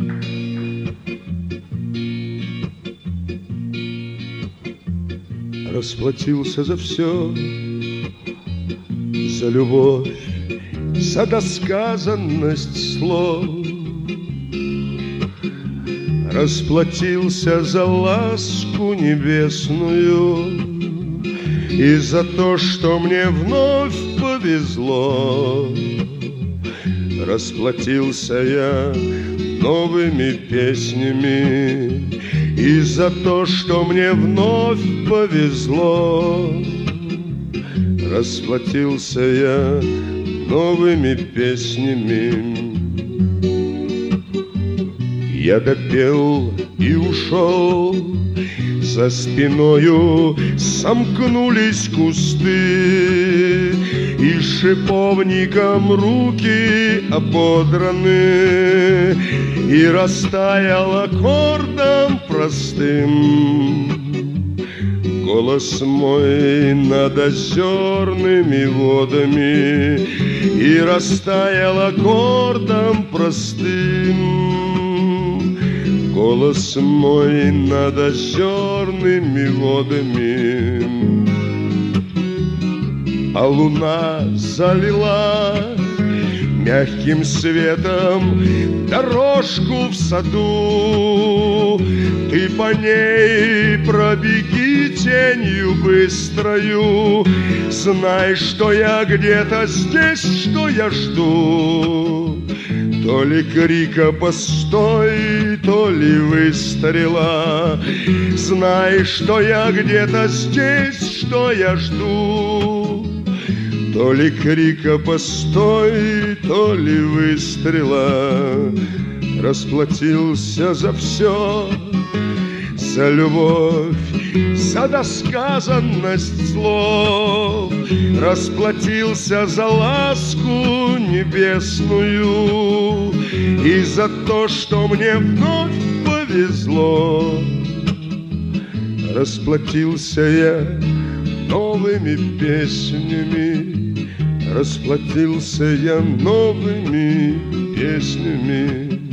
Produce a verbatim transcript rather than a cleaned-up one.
Расплатился за все, за любовь, за досказанность слов. Расплатился за ласку небесную и за то, что мне вновь повезло. Расплатился я новыми песнями и за то, что мне вновь повезло. Расплатился я новыми песнями. Я допел и ушел, за спиною сомкнулись кусты, и шиповником руки ободраны, и растаял аккордом простым голос мой над озерными водами, и растаял аккордом простым голос мой над озерными водами. А луна залила мягким светом дорожку в саду. Ты по ней пробеги тенью быстрою, знай, что я где-то здесь, что я жду. То ли крика «постой», то ли выстрела, знай, что я где-то здесь, что я жду. То ли крика «постой», то ли выстрела. Расплатился за все, за любовь, за досказанность слов. Расплатился за ласку небесную и за то, что мне вновь повезло. Расплатился я новыми песнями, расплатился я новыми песнями.